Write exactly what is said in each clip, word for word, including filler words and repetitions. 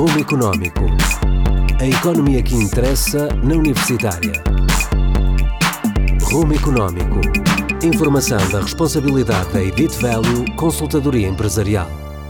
Rumo Económico. A economia que interessa na Universitária. Rumo Económico. Informação da responsabilidade da Edit Value Consultadoria Empresarial.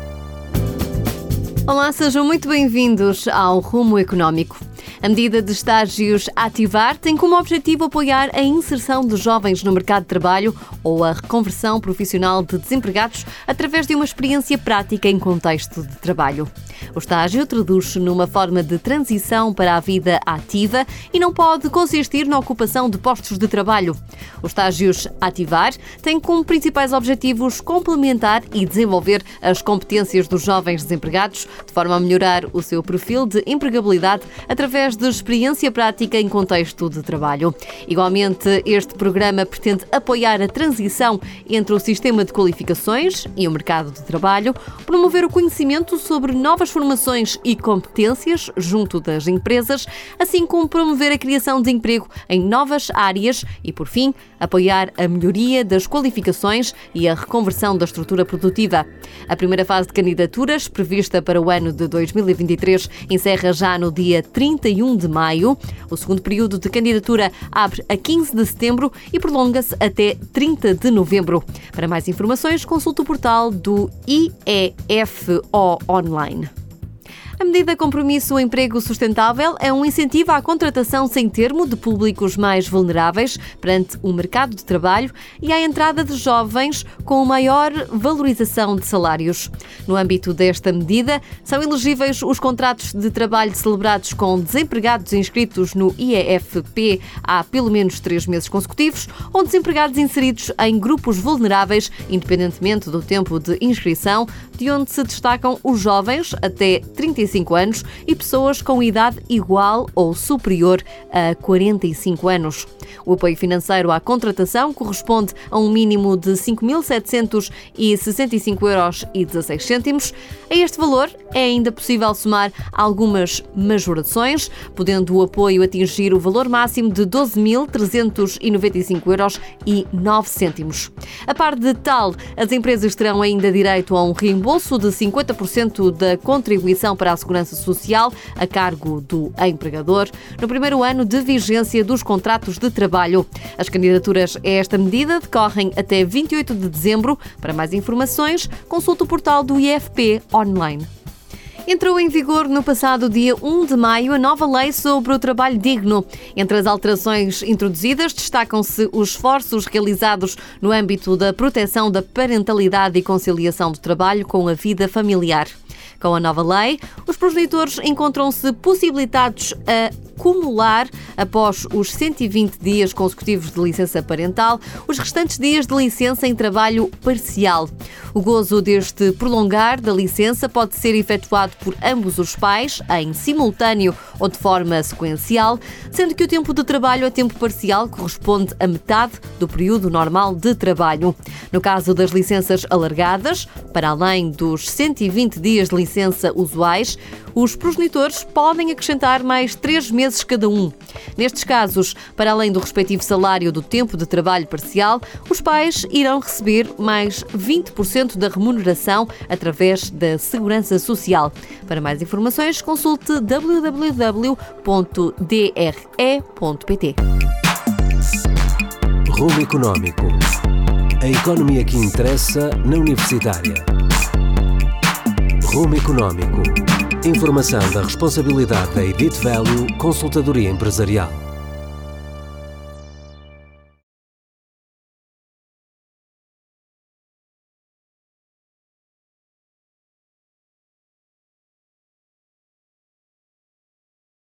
Olá, sejam muito bem-vindos ao Rumo Económico. A medida de estágios Ativar tem como objetivo apoiar a inserção de jovens no mercado de trabalho ou a reconversão profissional de desempregados através de uma experiência prática em contexto de trabalho. O estágio traduz-se numa forma de transição para a vida ativa e não pode consistir na ocupação de postos de trabalho. Os estágios Ativar têm como principais objetivos complementar e desenvolver as competências dos jovens desempregados, de forma a melhorar o seu perfil de empregabilidade através de experiência prática em contexto de trabalho. Igualmente, este programa pretende apoiar a transição entre o sistema de qualificações e o mercado de trabalho, promover o conhecimento sobre novas formações e competências junto das empresas, assim como promover a criação de emprego em novas áreas e, por fim, apoiar a melhoria das qualificações e a reconversão da estrutura produtiva. A primeira fase de candidaturas, prevista para o ano de dois mil e vinte e três, encerra já no dia trinta e um de maio. O segundo período de candidatura abre a quinze de setembro e prolonga-se até trinta de novembro. Para mais informações, consulte o portal do I E F O Online. A medida Compromisso Emprego Sustentável é um incentivo à contratação sem termo de públicos mais vulneráveis perante o mercado de trabalho e à entrada de jovens com maior valorização de salários. No âmbito desta medida, são elegíveis os contratos de trabalho celebrados com desempregados inscritos no I E F P há pelo menos três meses consecutivos ou desempregados inseridos em grupos vulneráveis, independentemente do tempo de inscrição, de onde se destacam os jovens até trinta e cinco anos e pessoas com idade igual ou superior a quarenta e cinco anos. O apoio financeiro à contratação corresponde a um mínimo de cinco mil setecentos e sessenta e cinco euros e dezasseis cêntimos. A este valor é ainda possível somar algumas majorações, podendo o apoio atingir o valor máximo de doze mil trezentos e noventa e cinco euros e nove cêntimos. A par de tal, as empresas terão ainda direito a um reembolso de cinquenta por cento da contribuição para a Segurança Social a cargo do empregador no primeiro ano de vigência dos contratos de trabalho. As candidaturas a esta medida decorrem até vinte e oito de dezembro. Para mais informações, consulte o portal do I E F P Online. Entrou em vigor no passado dia um de maio a nova lei sobre o trabalho digno. Entre as alterações introduzidas destacam-se os esforços realizados no âmbito da proteção da parentalidade e conciliação do trabalho com a vida familiar. Com a nova lei, os progenitores encontram-se possibilitados a acumular, após os cento e vinte dias consecutivos de licença parental, os restantes dias de licença em trabalho parcial. O gozo deste prolongar da licença pode ser efetuado por ambos os pais, em simultâneo ou de forma sequencial, sendo que o tempo de trabalho a tempo parcial corresponde a metade do período normal de trabalho. No caso das licenças alargadas, para além dos cento e vinte dias de licença usuais, os progenitores podem acrescentar mais três meses cada um. Nestes casos, para além do respectivo salário do tempo de trabalho parcial, os pais irão receber mais vinte por cento da remuneração através da Segurança Social. Para mais informações, consulte w w w ponto d r e ponto p t. Rumo Económico. A economia que interessa na Universitária. Rumo Económico. Informação da responsabilidade da Edit Value Consultadoria Empresarial.